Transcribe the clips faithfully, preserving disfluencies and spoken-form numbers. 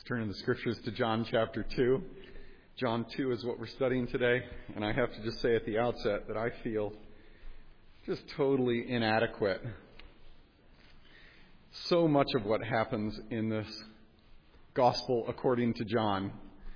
Turning the scriptures to John chapter two. John two is what we're studying today, and I have to just say at the outset that I feel just totally inadequate. So much of what happens in this gospel according to John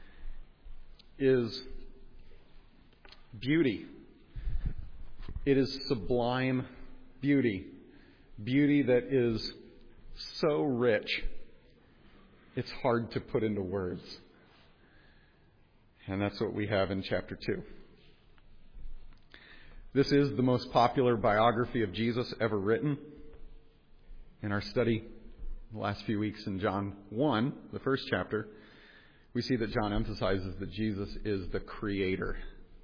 is beauty. It is sublime beauty. Beauty that is so rich, it's hard to put into words. And that's what we have in chapter two. This is the most popular biography of Jesus ever written. In our study the last few weeks in John one, the first chapter, we see that John emphasizes that Jesus is the creator.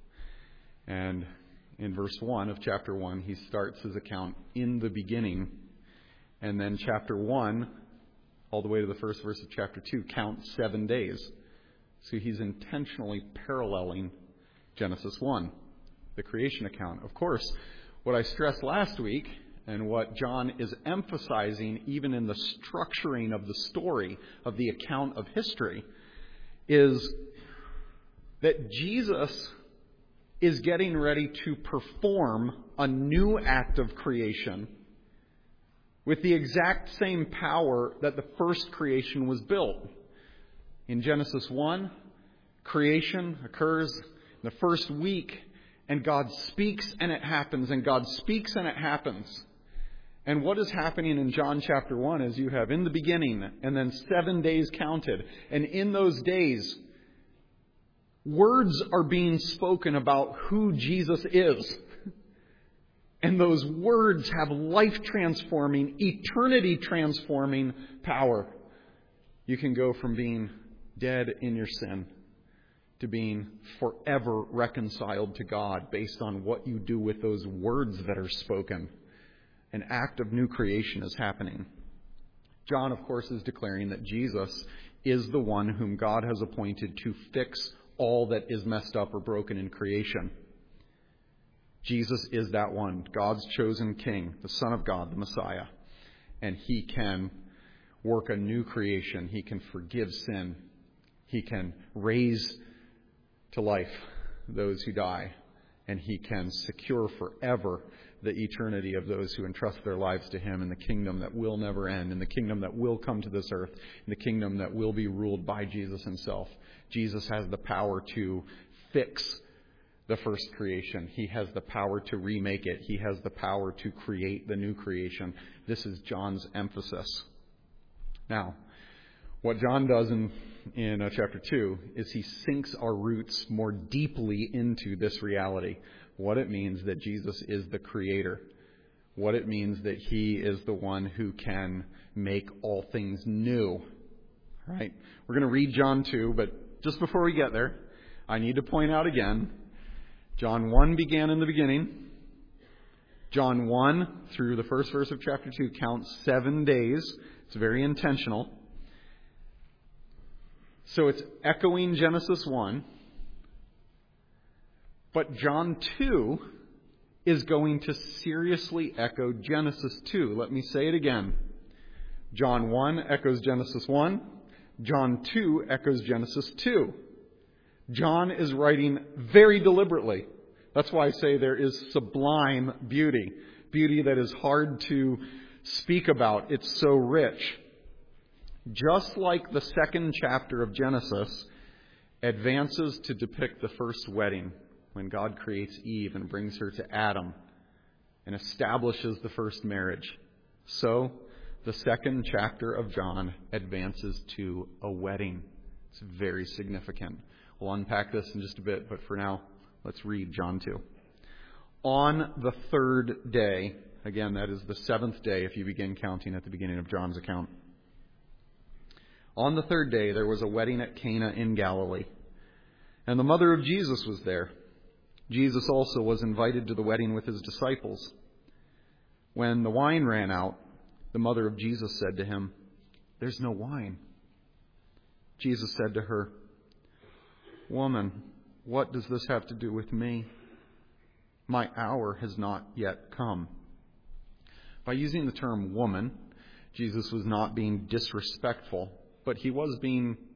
And in verse one of chapter one, he starts his account in the beginning. And then chapter one, all the way to the first verse of chapter two, counts seven days. So he's intentionally paralleling Genesis one, the creation account. Of course, what I stressed last week, and what John is emphasizing even in the structuring of the story, of the account of history, is that Jesus is getting ready to perform a new act of creation with the exact same power that the first creation was built. In Genesis one, creation occurs in the first week, and God speaks and it happens, and God speaks and it happens. And what is happening in John chapter one is you have in the beginning, and then seven days counted. And in those days, words are being spoken about who Jesus is. And those words have life-transforming, eternity-transforming power. You can go from being dead in your sin to being forever reconciled to God based on what you do with those words that are spoken. An act of new creation is happening. John, of course, is declaring that Jesus is the one whom God has appointed to fix all that is messed up or broken in creation. Jesus is that one, God's chosen king, the Son of God, the Messiah. And he can work a new creation. He can forgive sin. He can raise to life those who die. And he can secure forever the eternity of those who entrust their lives to him in the kingdom that will never end, in the kingdom that will come to this earth, in the kingdom that will be ruled by Jesus himself. Jesus has the power to fix the first creation. He has the power to remake it. He has the power to create the new creation. This is John's emphasis. Now, what John does in, in uh, chapter two is he sinks our roots more deeply into this reality. What it means that Jesus is the creator. What it means that he is the one who can make all things new. All right? We're going to read John two, but just before we get there, I need to point out again, John one began in the beginning. John one through the first verse of chapter two counts seven days. It's very intentional. So it's echoing Genesis one. But John two is going to seriously echo Genesis two. Let me say it again. John one echoes Genesis one. John two echoes Genesis two. John is writing very deliberately. That's why I say there is sublime beauty. Beauty that is hard to speak about. It's so rich. Just like the second chapter of Genesis advances to depict the first wedding, when God creates Eve and brings her to Adam and establishes the first marriage, so the second chapter of John advances to a wedding. It's very significant. We'll unpack this in just a bit, but for now, let's read John two. On the third day, again, that is the seventh day if you begin counting at the beginning of John's account. On the third day, there was a wedding at Cana in Galilee, and the mother of Jesus was there. Jesus also was invited to the wedding with his disciples. When the wine ran out, the mother of Jesus said to him, "There's no wine." Jesus said to her, "Woman, what does this have to do with me? My hour has not yet come." By using the term woman, Jesus was not being disrespectful, but he was being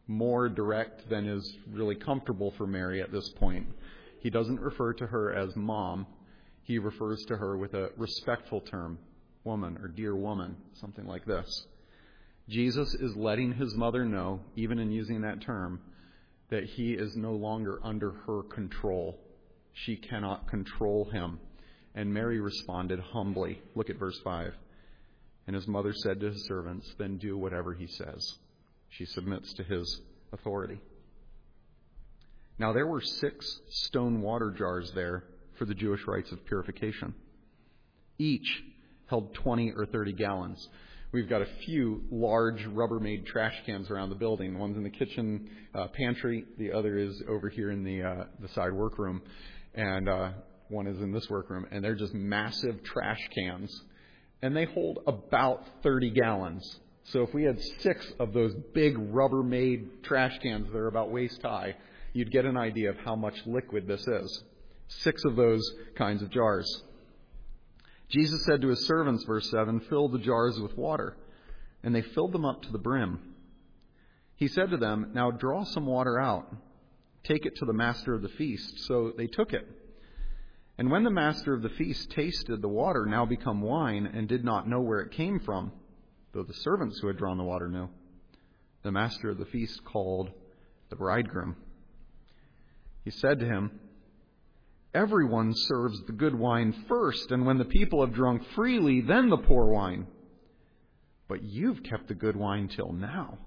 more direct than is really comfortable for Mary at this point. He doesn't refer to her as mom. He refers to her with a respectful term, woman or dear woman, something like this. Jesus is letting his mother know, even in using that term, that he is no longer under her control. She cannot control him. And Mary responded humbly. Look at verse five. And his mother said to his servants, then do whatever he says. She submits to his authority. Now there were six stone water jars there for the Jewish rites of purification. Each held twenty or thirty gallons. We've got a few large Rubbermaid trash cans around the building. One's in the kitchen uh, pantry. The other is over here in the uh, the side workroom. And uh, one is in this workroom. And they're just massive trash cans. And they hold about thirty gallons. So if we had six of those big Rubbermaid trash cans that are about waist high, you'd get an idea of how much liquid this is. Six of those kinds of jars. Jesus said to his servants, verse seven, fill the jars with water. And they filled them up to the brim. He said to them, now draw some water out. Take it to the master of the feast. So they took it. And when the master of the feast tasted the water now become wine and did not know where it came from, though the servants who had drawn the water knew, the master of the feast called the bridegroom. He said to him, everyone serves the good wine first, and when the people have drunk freely, then the poor wine. But you've kept the good wine till now.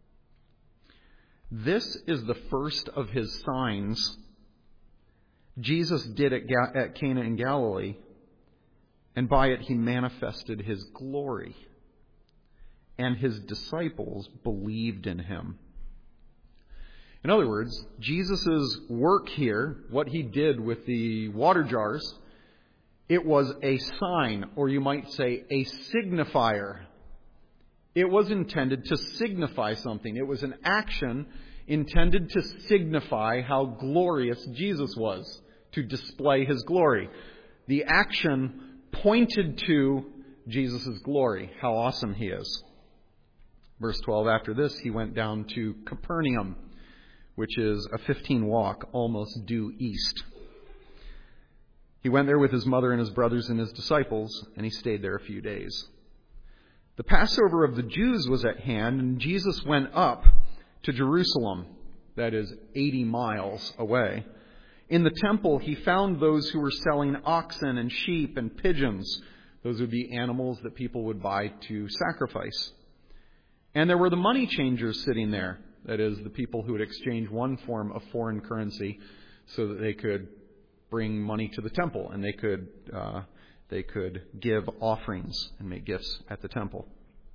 This is the first of his signs Jesus did at, Ga- at Cana in Galilee, and by it he manifested his glory, and his disciples believed in him. In other words, Jesus' work here, what he did with the water jars, it was a sign, or you might say a signifier. It was intended to signify something. It was an action intended to signify how glorious Jesus was, to display his glory. The action pointed to Jesus' glory, how awesome he is. Verse twelve, after this, he went down to Capernaum, which is a fifteen walk, almost due east. He went there with his mother and his brothers and his disciples, and he stayed there a few days. The Passover of the Jews was at hand, and Jesus went up to Jerusalem, that is eighty miles away. In the temple, he found those who were selling oxen and sheep and pigeons. Those would be animals that people would buy to sacrifice. And there were the money changers sitting there. That is, the people who would exchange one form of foreign currency so that they could bring money to the temple and they could uh, they could give offerings and make gifts at the temple.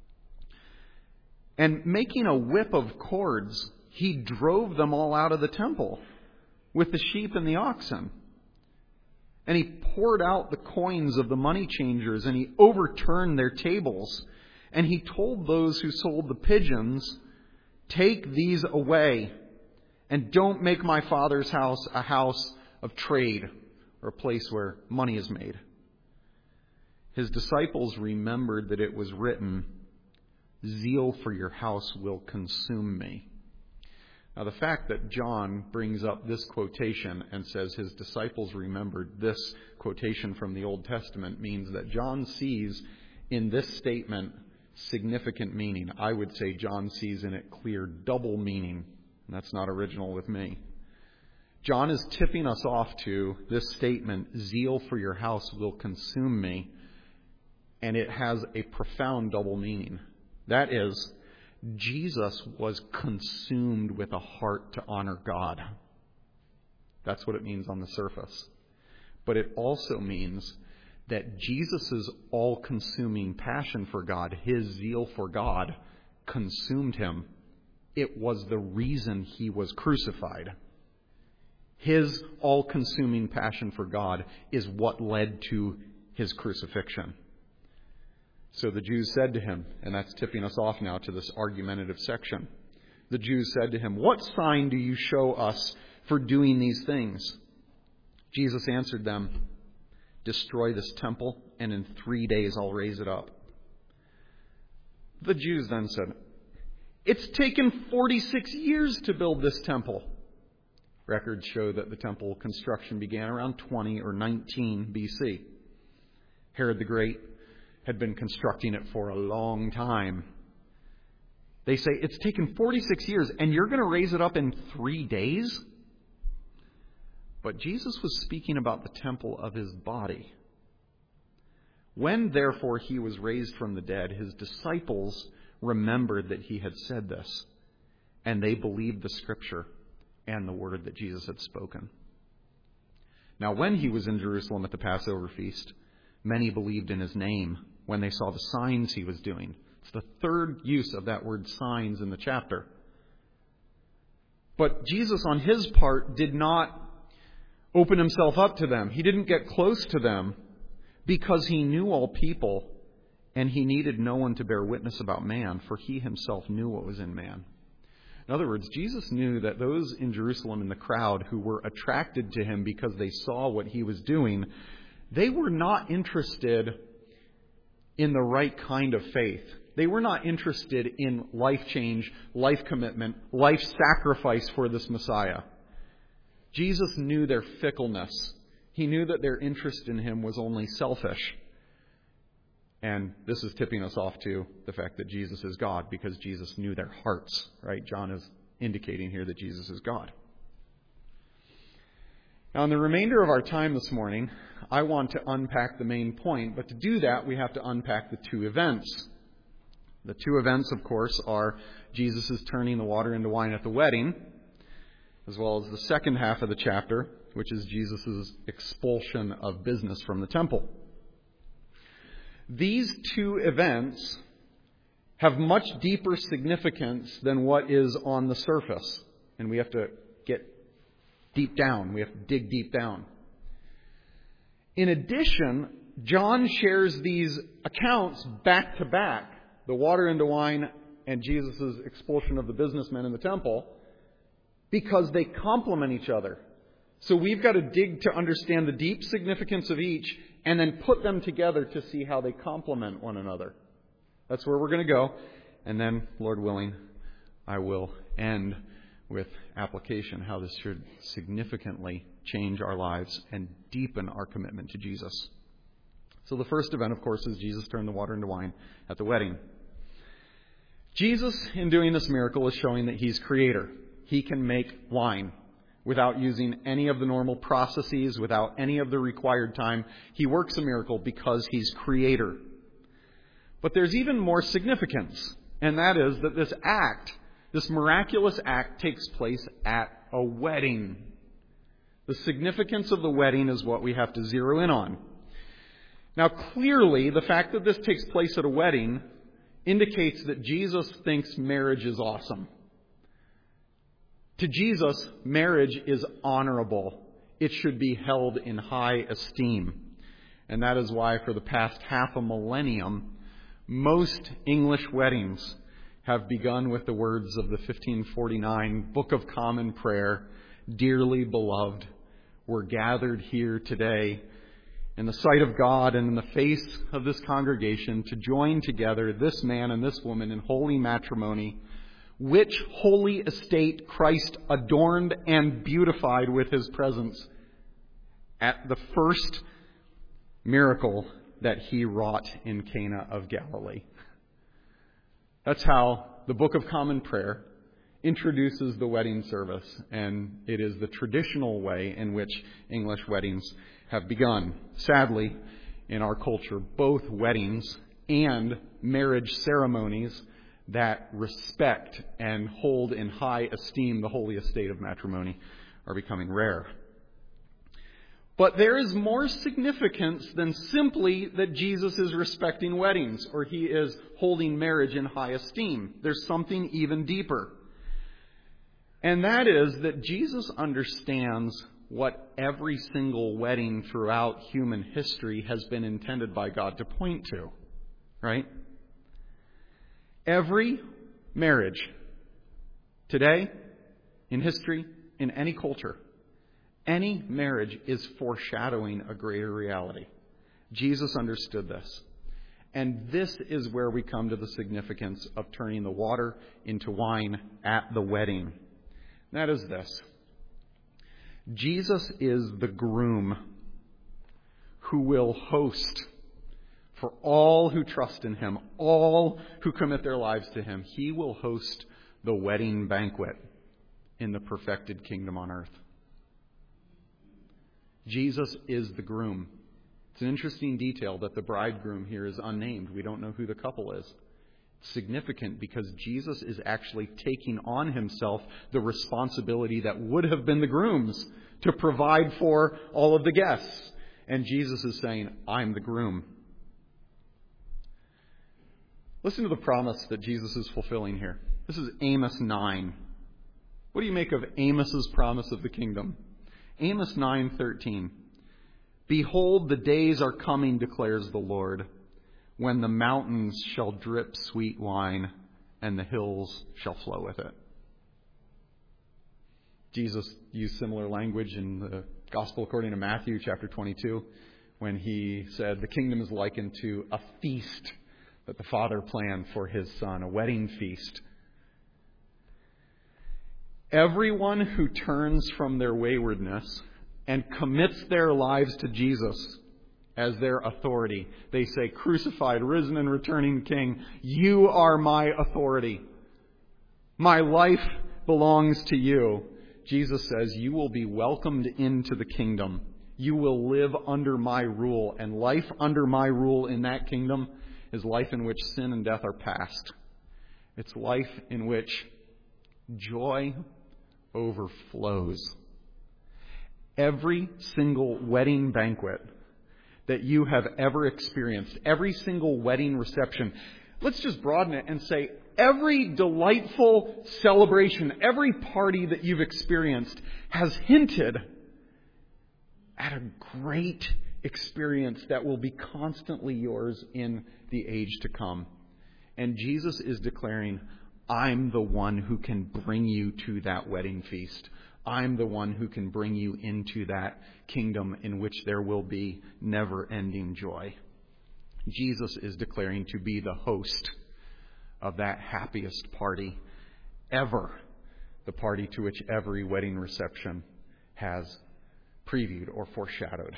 And making a whip of cords, he drove them all out of the temple with the sheep and the oxen. And he poured out the coins of the money changers, and he overturned their tables. And he told those who sold the pigeons, take these away, and don't make my Father's house a house of trade, or a place where money is made. His disciples remembered that it was written, zeal for your house will consume me. Now, the fact that John brings up this quotation and says his disciples remembered this quotation from the Old Testament means that John sees in this statement significant meaning. I would say John sees in it clear double meaning. And that's not original with me. John is tipping us off to this statement, zeal for your house will consume me. And it has a profound double meaning. That is, Jesus was consumed with a heart to honor God. That's what it means on the surface. But it also means that Jesus' all-consuming passion for God, his zeal for God, consumed him. It was the reason he was crucified. His all-consuming passion for God is what led to his crucifixion. So the Jews said to him, and that's tipping us off now to this argumentative section. The Jews said to him, what sign do you show us for doing these things? Jesus answered them, destroy this temple, and in three days I'll raise it up. The Jews then said, It's taken forty-six years to build this temple. Records show that the temple construction began around twenty or nineteen B C. Herod the Great had been constructing it for a long time. They say it's taken forty-six years and you're going to raise it up in three days? But Jesus was speaking about the temple of his body. When, therefore, he was raised from the dead, his disciples remembered that he had said this, and they believed the Scripture and the word that Jesus had spoken. Now, when he was in Jerusalem at the Passover feast, many believed in his name when they saw the signs he was doing. It's the third use of that word signs in the chapter. But Jesus, on his part, did not open himself up to them. He didn't get close to them because he knew all people and he needed no one to bear witness about man, for he himself knew what was in man. In other words, Jesus knew that those in Jerusalem in the crowd who were attracted to him because they saw what he was doing, they were not interested in the right kind of faith. They were not interested in life change, life commitment, life sacrifice for this Messiah. Jesus knew their fickleness. He knew that their interest in him was only selfish. And this is tipping us off to the fact that Jesus is God, because Jesus knew their hearts, right? John is indicating here that Jesus is God. Now, in the remainder of our time this morning, I want to unpack the main point, but to do that, we have to unpack the two events. The two events, of course, are Jesus' turning the water into wine at the wedding, as well as the second half of the chapter, which is Jesus' expulsion of business from the temple. These two events have much deeper significance than what is on the surface. And we have to get deep down. We have to dig deep down. In addition, John shares these accounts back to back, the water into wine and Jesus' expulsion of the businessmen in the temple, because they complement each other. So we've got to dig to understand the deep significance of each and then put them together to see how they complement one another. That's where we're going to go. And then, Lord willing, I will end with application, how this should significantly change our lives and deepen our commitment to Jesus. So the first event, of course, is Jesus turned the water into wine at the wedding. Jesus, in doing this miracle, is showing that he's creator. He can make wine without using any of the normal processes, without any of the required time. He works a miracle because he's creator. But there's even more significance, and that is that this act, this miraculous act, takes place at a wedding. The significance of the wedding is what we have to zero in on. Now, clearly, the fact that this takes place at a wedding indicates that Jesus thinks marriage is awesome. To Jesus, marriage is honorable. It should be held in high esteem. And that is why for the past half a millennium, most English weddings have begun with the words of the fifteen forty-nine Book of Common Prayer, "Dearly beloved, we're gathered here today in the sight of God and in the face of this congregation to join together this man and this woman in holy matrimony, which holy estate Christ adorned and beautified with his presence at the first miracle that he wrought in Cana of Galilee." That's how the Book of Common Prayer introduces the wedding service, and it is the traditional way in which English weddings have begun. Sadly, in our culture, both weddings and marriage ceremonies that respect and hold in high esteem the holy estate of matrimony are becoming rare. But there is more significance than simply that Jesus is respecting weddings or he is holding marriage in high esteem. There's something even deeper. And that is that Jesus understands what every single wedding throughout human history has been intended by God to point to. Right? Every marriage today, in history, in any culture, any marriage is foreshadowing a greater reality. Jesus understood this. And this is where we come to the significance of turning the water into wine at the wedding. That is this. Jesus is the groom who will host for all who trust in him, all who commit their lives to him. He will host the wedding banquet in the perfected kingdom on earth. Jesus is the groom. It's an interesting detail that the bridegroom here is unnamed. We don't know who the couple is. It's significant because Jesus is actually taking on himself the responsibility that would have been the groom's to provide for all of the guests. And Jesus is saying, I'm the groom. Listen to the promise that Jesus is fulfilling here. This is Amos nine. What do you make of Amos's promise of the kingdom? Amos nine thirteen. Behold, the days are coming, declares the Lord, when the mountains shall drip sweet wine and the hills shall flow with it. Jesus used similar language in the Gospel according to Matthew chapter twenty-two when he said the kingdom is likened to a feast that the Father planned for his Son, a wedding feast. Everyone who turns from their waywardness and commits their lives to Jesus as their authority, they say, crucified, risen, and returning King, you are my authority. My life belongs to you. Jesus says, you will be welcomed into the kingdom. You will live under my rule. And life under my rule in that kingdom is life in which sin and death are past. It's life in which joy overflows. Every single wedding banquet that you have ever experienced, every single wedding reception, let's just broaden it and say every delightful celebration, every party that you've experienced has hinted at a great experience that will be constantly yours in the age to come. And Jesus is declaring, I'm the one who can bring you to that wedding feast. I'm the one who can bring you into that kingdom in which there will be never-ending joy. Jesus is declaring to be the host of that happiest party ever, the party to which every wedding reception has previewed or foreshadowed.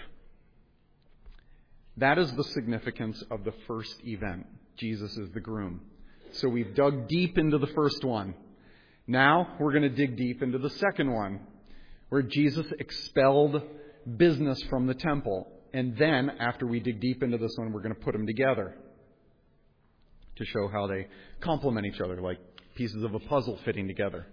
That is the significance of the first event. Jesus is the groom. So we've dug deep into the first one. Now we're going to dig deep into the second one, where Jesus expelled business from the temple. And then, after we dig deep into this one, we're going to put them together to show how they complement each other, like pieces of a puzzle fitting together.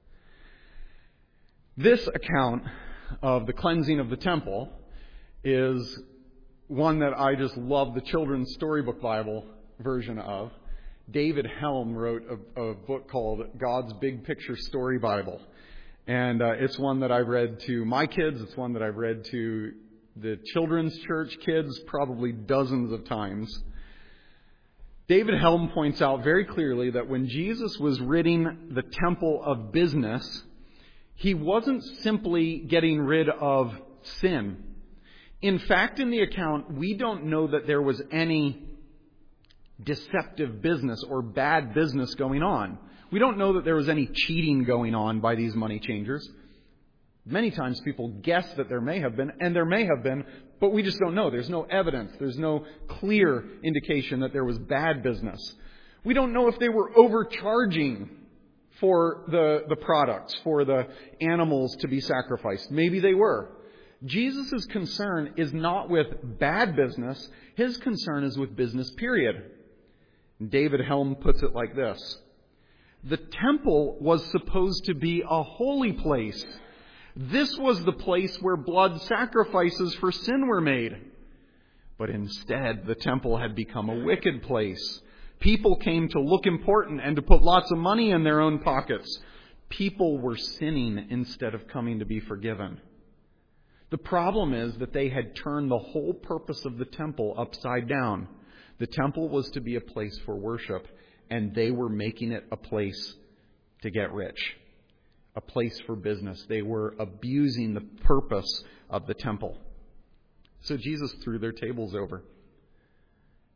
This account of the cleansing of the temple is one that I just love the Children's Storybook Bible version of. David Helm wrote a, a book called God's Big Picture Story Bible. And uh, it's one that I've read to my kids. It's one that I've read to the children's church kids probably dozens of times. David Helm points out very clearly that when Jesus was ridding the temple of business, he wasn't simply getting rid of sin. In fact, in the account, we don't know that there was any deceptive business or bad business going on. We don't know that there was any cheating going on by these money changers. Many times people guess that there may have been, and there may have been, but we just don't know. There's no evidence. There's no clear indication that there was bad business. We don't know if they were overcharging for the, the products, for the animals to be sacrificed. Maybe they were. Jesus' concern is not with bad business. His concern is with business, period. David Helm puts it like this. The temple was supposed to be a holy place. This was the place where blood sacrifices for sin were made. But instead, the temple had become a wicked place. People came to look important and to put lots of money in their own pockets. People were sinning instead of coming to be forgiven. The problem is that they had turned the whole purpose of the temple upside down. The temple was to be a place for worship, and they were making it a place to get rich, a place for business. They were abusing the purpose of the temple. So Jesus threw their tables over.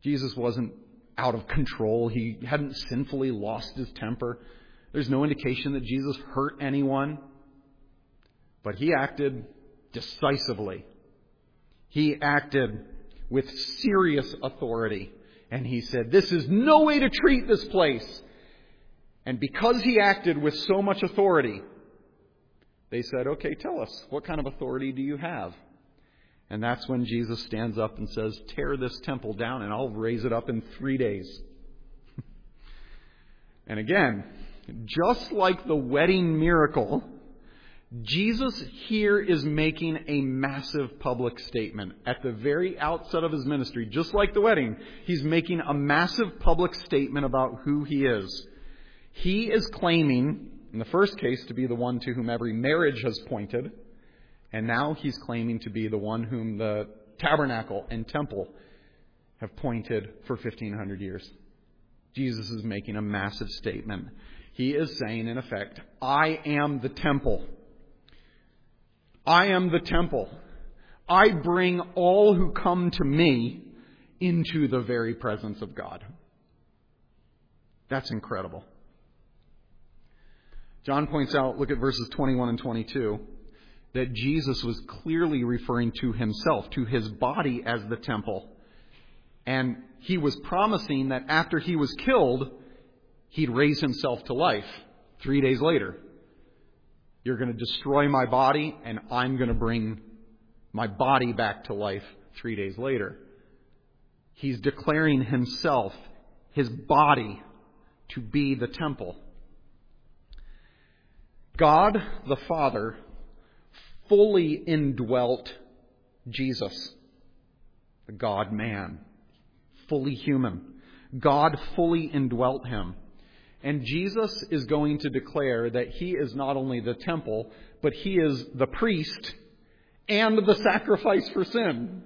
Jesus wasn't out of control. He hadn't sinfully lost his temper. There's no indication that Jesus hurt anyone. But he acted decisively. He acted with serious authority. And he said, this is no way to treat this place. And because he acted with so much authority, they said, okay, tell us, what kind of authority do you have? And that's when Jesus stands up and says, tear this temple down and I'll raise it up in three days. And again, just like the wedding miracle, Jesus here is making a massive public statement. At the very outset of his ministry, just like the wedding, he's making a massive public statement about who he is. He is claiming, in the first case, to be the one to whom every marriage has pointed. And now he's claiming to be the one whom the tabernacle and temple have pointed for fifteen hundred years. Jesus is making a massive statement. He is saying, in effect, I am the temple. I am the temple. I bring all who come to me into the very presence of God. That's incredible. John points out, look at verses twenty-one and twenty-two, that Jesus was clearly referring to himself, to his body as the temple. And he was promising that after he was killed, he'd raise himself to life three days later. You're going to destroy my body, and I'm going to bring my body back to life three days later. He's declaring himself, his body, to be the temple. God the Father fully indwelt Jesus, the God-man, fully human. God fully indwelt him. And Jesus is going to declare that he is not only the temple, but he is the priest and the sacrifice for sin.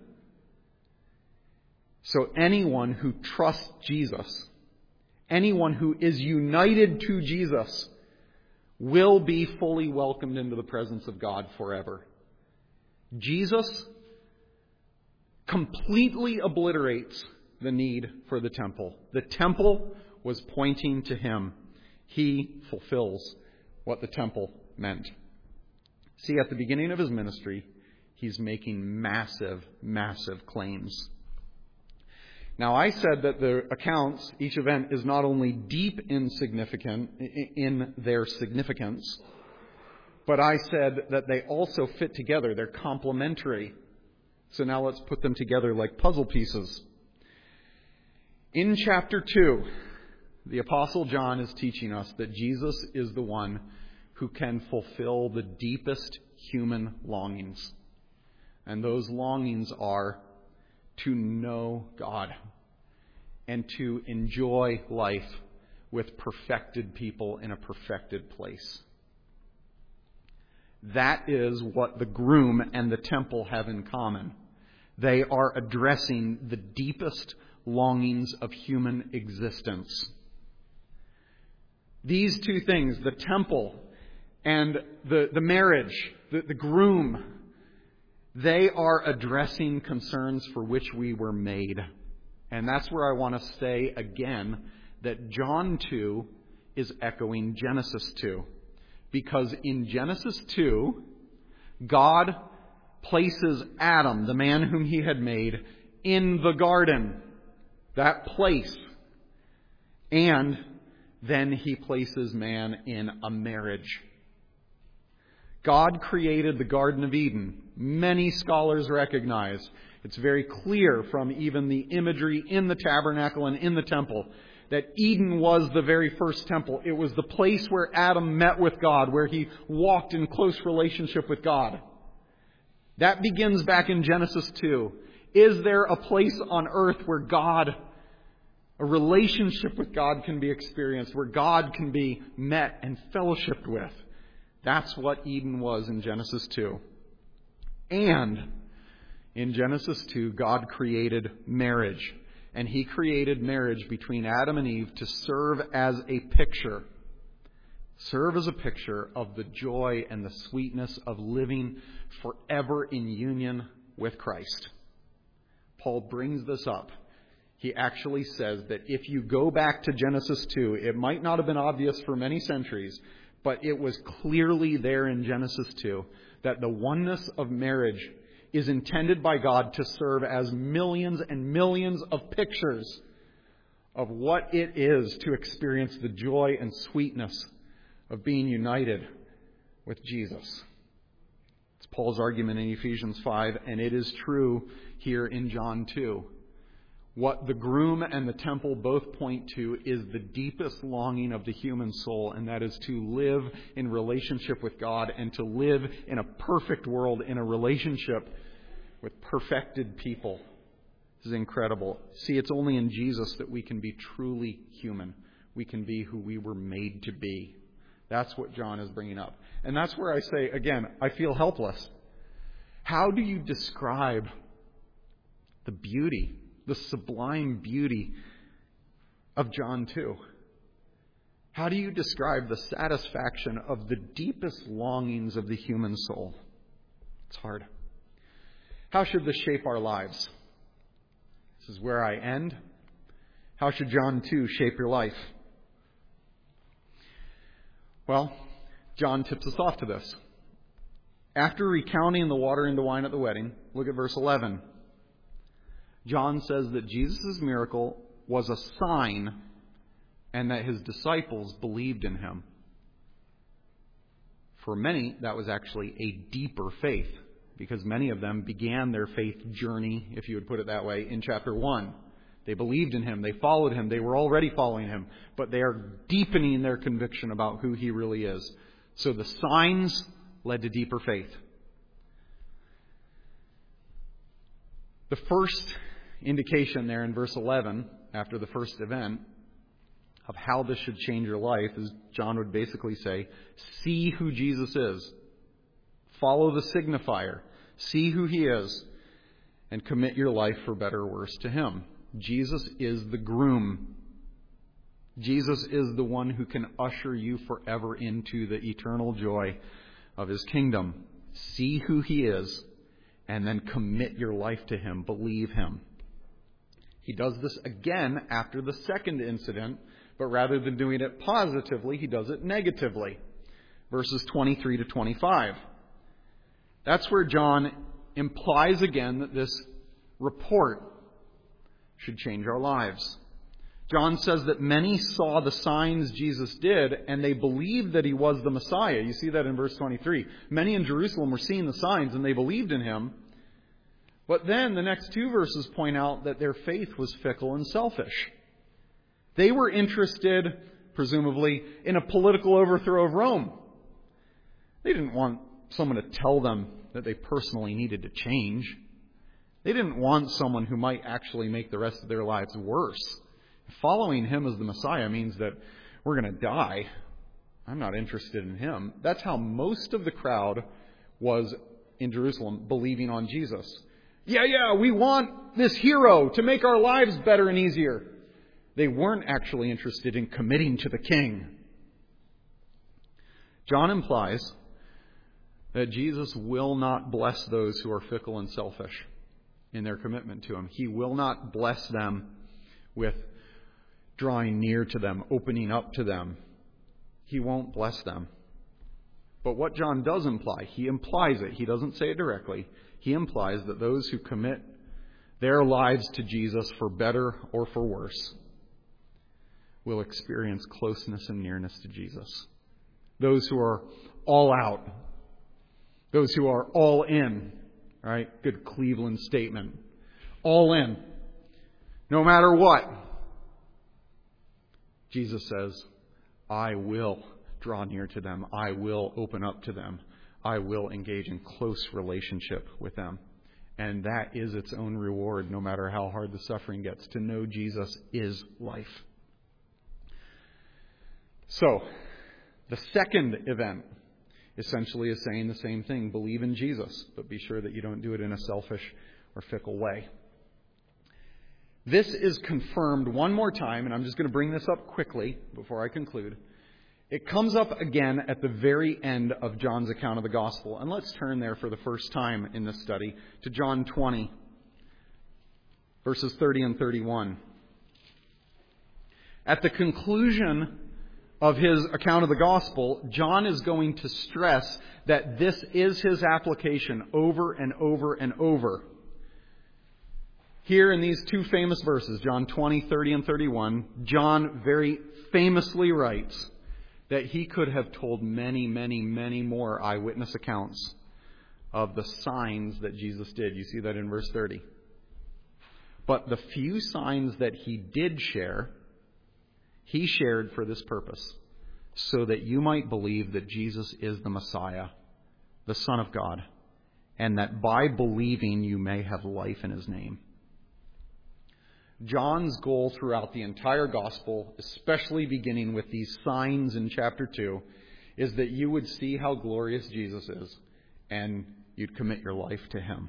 So anyone who trusts Jesus, anyone who is united to Jesus, will be fully welcomed into the presence of God forever. Jesus completely obliterates the need for the temple. The temple was pointing to him. He fulfills what the temple meant. See, at the beginning of his ministry, he's making massive, massive claims. Now, I said that the accounts, each event, is not only deep in significant in their significance, but I said that they also fit together. They're complementary. So now let's put them together like puzzle pieces. In chapter two, the Apostle John is teaching us that Jesus is the one who can fulfill the deepest human longings. And those longings are to know God and to enjoy life with perfected people in a perfected place. That is what the groom and the temple have in common. They are addressing the deepest longings of human existence. These two things, the temple and the, the marriage, the, the groom, they are addressing concerns for which we were made. And that's where I want to say again that John two is echoing Genesis two. Because in Genesis two, God places Adam, the man whom he had made, in the garden, that place. And then he places man in a marriage. God created the Garden of Eden. Many scholars recognize, it's very clear from even the imagery in the tabernacle and in the temple, that Eden was the very first temple. It was the place where Adam met with God, where he walked in close relationship with God. That begins back in Genesis two. Is there a place on earth where God, a relationship with God can be experienced, where God can be met and fellowshipped with? That's what Eden was in Genesis two. And in Genesis two, God created marriage. And he created marriage between Adam and Eve to serve as a picture. Serve as a picture of the joy and the sweetness of living forever in union with Christ. Paul brings this up He actually says that if you go back to Genesis two, it might not have been obvious for many centuries, but it was clearly there in Genesis two that the oneness of marriage is intended by God to serve as millions and millions of pictures of what it is to experience the joy and sweetness of being united with Jesus. It's Paul's argument in Ephesians five, and it is true here in John two. What the groom and the temple both point to is the deepest longing of the human soul, and that is to live in relationship with God and to live in a perfect world in a relationship with perfected people. This is incredible. See, it's only in Jesus that we can be truly human. We can be who we were made to be. That's what John is bringing up. And that's where I say, again, I feel helpless. How do you describe the beauty, the sublime beauty of John two? How do you describe the satisfaction of the deepest longings of the human soul? It's hard. How should this shape our lives? This is where I end. How should John two shape your life? Well, John tips us off to this. After recounting the water into wine at the wedding, look at verse eleven. John says that Jesus' miracle was a sign and that his disciples believed in him. For many, that was actually a deeper faith, because many of them began their faith journey, if you would put it that way, in chapter one. They believed in him. They followed him. They were already following him. But they are deepening their conviction about who he really is. So the signs led to deeper faith. The first indication there in verse eleven, after the first event, of how this should change your life is John would basically say, see who Jesus is. Follow the signifier. See who he is. And commit your life for better or worse to him. Jesus is the groom. Jesus is the one who can usher you forever into the eternal joy of his kingdom. See who he is, and then commit your life to him. Believe him. He does this again after the second incident, but rather than doing it positively, he does it negatively. Verses twenty-three to twenty-five. That's where John implies again that this report should change our lives. John says that many saw the signs Jesus did, and they believed that he was the Messiah. You see that in verse twenty-three. Many in Jerusalem were seeing the signs, and they believed in him. But then the next two verses point out that their faith was fickle and selfish. They were interested, presumably, in a political overthrow of Rome. They didn't want someone to tell them that they personally needed to change. They didn't want someone who might actually make the rest of their lives worse. Following him as the Messiah means that we're going to die. I'm not interested in him. That's how most of the crowd was in Jerusalem, believing on Jesus. Yeah, yeah, we want this hero to make our lives better and easier. They weren't actually interested in committing to the king. John implies that Jesus will not bless those who are fickle and selfish in their commitment to him. He will not bless them with drawing near to them, opening up to them. He won't bless them. But what John does imply, he implies it. He doesn't say it directly. He implies that those who commit their lives to Jesus for better or for worse will experience closeness and nearness to Jesus. Those who are all out, those who are all in, right? Good Cleveland statement. All in. No matter what. Jesus says, I will draw near to them. I will open up to them. I will engage in close relationship with them. And that is its own reward, no matter how hard the suffering gets. To know Jesus is life. So, the second event essentially is saying the same thing. Believe in Jesus, but be sure that you don't do it in a selfish or fickle way. This is confirmed one more time, and I'm just going to bring this up quickly before I conclude. It comes up again at the very end of John's account of the gospel. And let's turn there for the first time in this study to John twenty. verses thirty and thirty-one. At the conclusion of his account of the gospel, John is going to stress that this is his application over and over and over. Here in these two famous verses, John twenty, thirty, and thirty-one, John very famously writes that he could have told many, many, many more eyewitness accounts of the signs that Jesus did. You see that in verse thirty. But the few signs that he did share, he shared for this purpose, so that you might believe that Jesus is the Messiah, the Son of God, and that by believing you may have life in his name. John's goal throughout the entire gospel, especially beginning with these signs in chapter two, is that you would see how glorious Jesus is and you'd commit your life to him.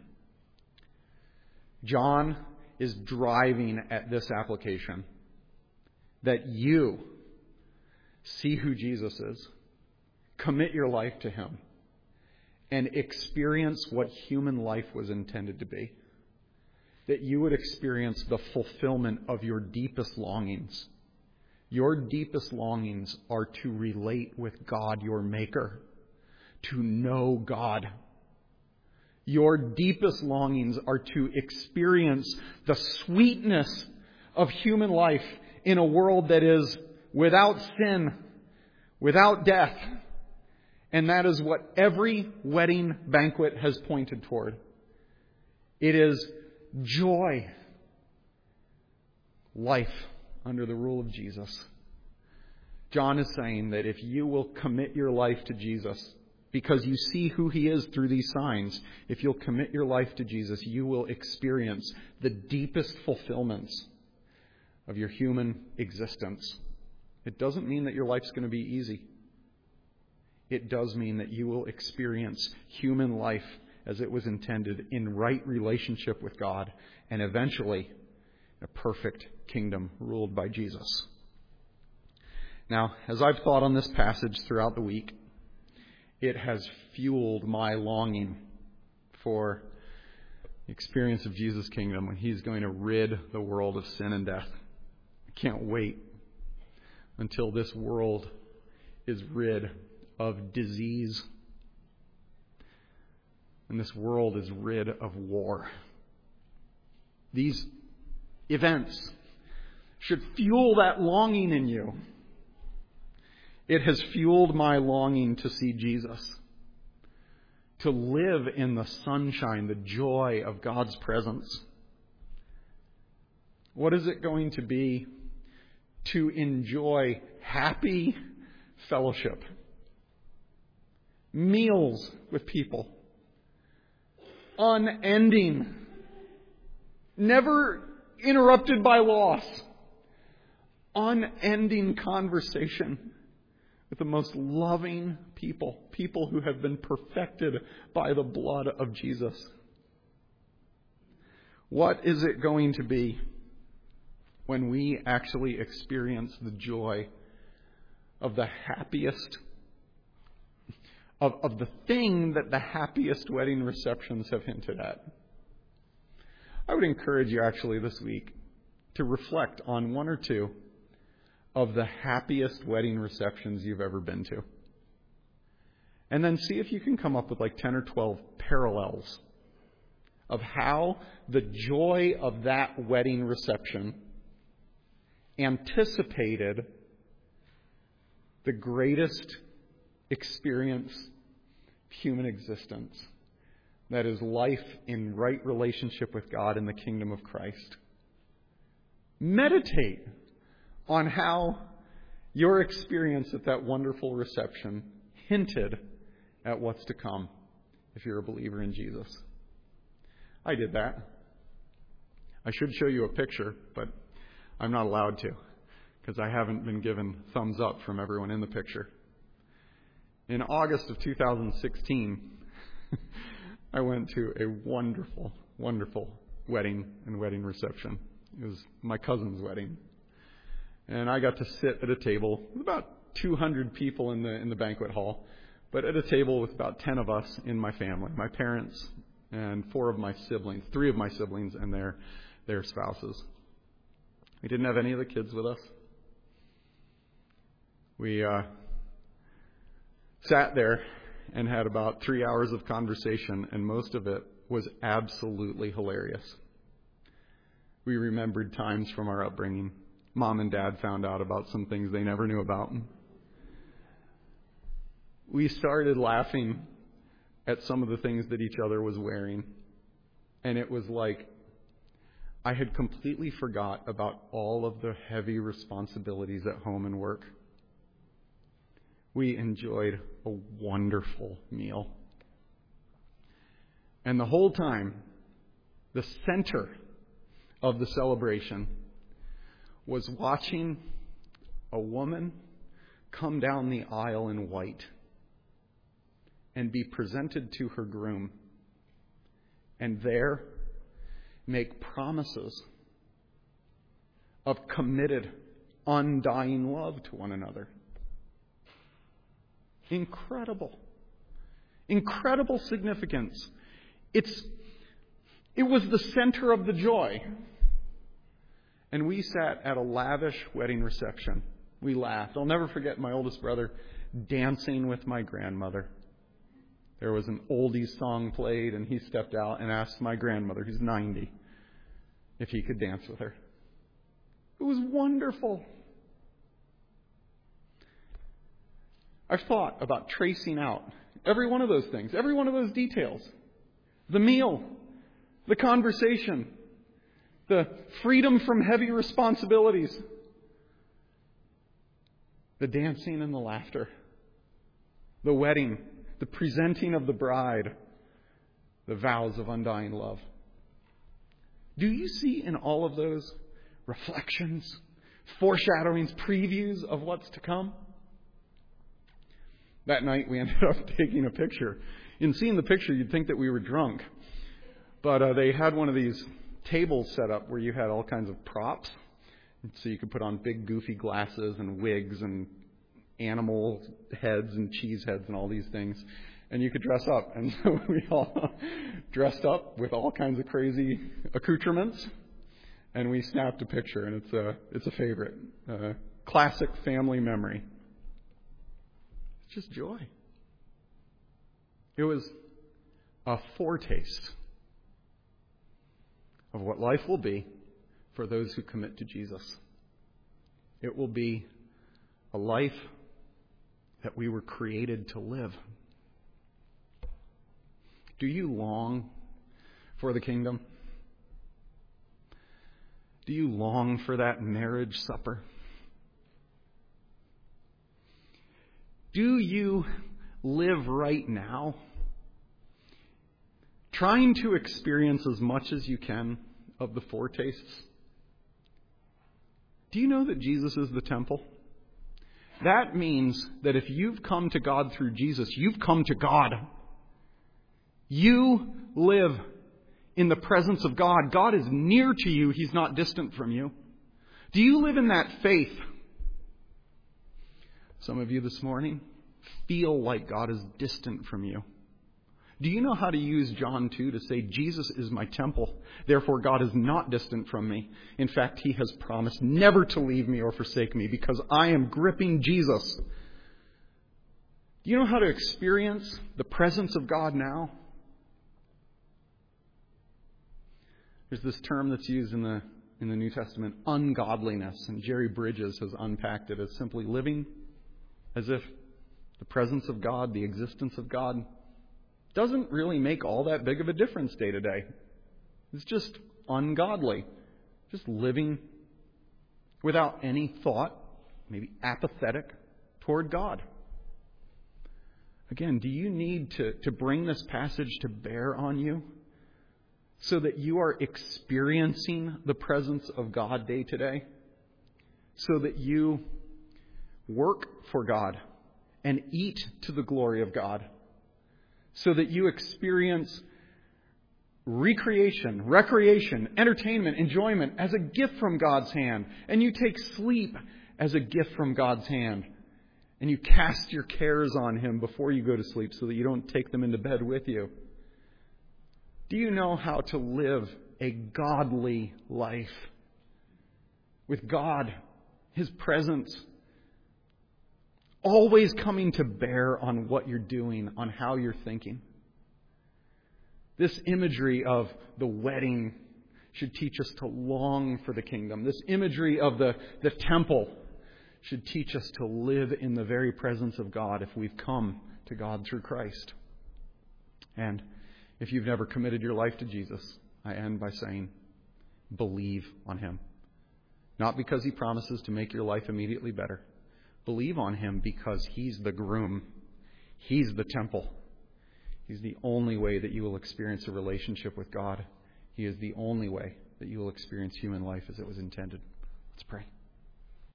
John is driving at this application, that you see who Jesus is, commit your life to him, and experience what human life was intended to be. That you would experience the fulfillment of your deepest longings. Your deepest longings are to relate with God, your Maker, to know God. Your deepest longings are to experience the sweetness of human life in a world that is without sin, without death. And that is what every wedding banquet has pointed toward. It is joy, life under the rule of Jesus. John is saying that if you will commit your life to Jesus, because you see who he is through these signs, if you'll commit your life to Jesus, you will experience the deepest fulfillments of your human existence. It doesn't mean that your life's going to be easy. It does mean that you will experience human life as it was intended, in right relationship with God, and eventually a perfect kingdom ruled by Jesus. Now, as I've thought on this passage throughout the week, it has fueled my longing for the experience of Jesus' kingdom when he's going to rid the world of sin and death. I can't wait until this world is rid of disease, and this world is rid of war. These events should fuel that longing in you. It has fueled my longing to see Jesus, to live in the sunshine, the joy of God's presence. What is it going to be to enjoy happy fellowship, meals with people, unending, never interrupted by loss, unending conversation with the most loving people, people who have been perfected by the blood of Jesus? What is it going to be when we actually experience the joy of the happiest, of, of the thing that the happiest wedding receptions have hinted at? I would encourage you actually this week to reflect on one or two of the happiest wedding receptions you've ever been to. And then see if you can come up with like ten or twelve parallels of how the joy of that wedding reception anticipated the greatest experience of human existence, that is life in right relationship with God in the kingdom of Christ. Meditate on how your experience at that wonderful reception hinted at what's to come if you're a believer in Jesus. I did that. I should show you a picture, but I'm not allowed to because I haven't been given thumbs up from everyone in the picture. In August of two thousand sixteen, I went to a wonderful, wonderful wedding and wedding reception. It was my cousin's wedding. And I got to sit at a table with about two hundred people in the in the banquet hall, but at a table with about ten of us in my family, my parents and four of my siblings, three of my siblings and their their spouses. We didn't have any of the kids with us. We uh, sat there and had about three hours of conversation, and most of it was absolutely hilarious. We remembered times from our upbringing. Mom and Dad found out about some things they never knew about. We started laughing at some of the things that each other was wearing, and it was like I had completely forgot about all of the heavy responsibilities at home and work. We enjoyed a wonderful meal. And the whole time, the center of the celebration was watching a woman come down the aisle in white and be presented to her groom, and there make promises of committed, undying love to one another. Incredible. Incredible significance. It's, it was the center of the joy. And we sat at a lavish wedding reception. We laughed. I'll never forget my oldest brother dancing with my grandmother. There was an oldies song played, and he stepped out and asked my grandmother, who's ninety, if he could dance with her. It was wonderful. I've thought about tracing out every one of those things, every one of those details. The meal, the conversation, the freedom from heavy responsibilities, the dancing and the laughter, the wedding, the presenting of the bride, the vows of undying love. Do you see in all of those reflections, foreshadowings, previews of what's to come? That night we ended up taking a picture. In seeing the picture, you'd think that we were drunk. But uh, they had one of these tables set up where you had all kinds of props. So you could put on big goofy glasses and wigs and animal heads and cheese heads and all these things. And you could dress up. And so we all dressed up with all kinds of crazy accoutrements. And we snapped a picture, and it's a, it's a favorite. Uh, classic family memory. It's just joy. It was a foretaste of what life will be for those who commit to Jesus. It will be a life that we were created to live. Do you long for the kingdom? Do you long for that marriage supper? Do you live right now trying to experience as much as you can of the foretastes? Do you know that Jesus is the temple? That means that if you've come to God through Jesus, you've come to God. You live in the presence of God. God is near to you. He's not distant from you. Do you live in that faith? Some of you this morning feel like God is distant from you. Do you know how to use John two to say, Jesus is my temple, therefore God is not distant from me. In fact, He has promised never to leave me or forsake me because I am gripping Jesus. Do you know how to experience the presence of God now? There's this term that's used in the in the New Testament, ungodliness, and Jerry Bridges has unpacked it as simply living as if the presence of God, the existence of God, doesn't really make all that big of a difference day to day. It's just ungodly. Just living without any thought, maybe apathetic toward God. Again, do you need to, to bring this passage to bear on you so that you are experiencing the presence of God day to day? So that you work for God and eat to the glory of God? So that you experience recreation, recreation, entertainment, enjoyment as a gift from God's hand. And you take sleep as a gift from God's hand. And you cast your cares on Him before you go to sleep so that you don't take them into bed with you. Do you know how to live a godly life. With God, His presence, always coming to bear on what you're doing, on how you're thinking. This imagery of the wedding should teach us to long for the kingdom. This imagery of the, the temple should teach us to live in the very presence of God if we've come to God through Christ. And if you've never committed your life to Jesus, I end by saying, believe on Him. Not because He promises to make your life immediately better. Believe on Him because He's the groom. He's the temple. He's the only way that you will experience a relationship with God. He is the only way that you will experience human life as it was intended. Let's pray.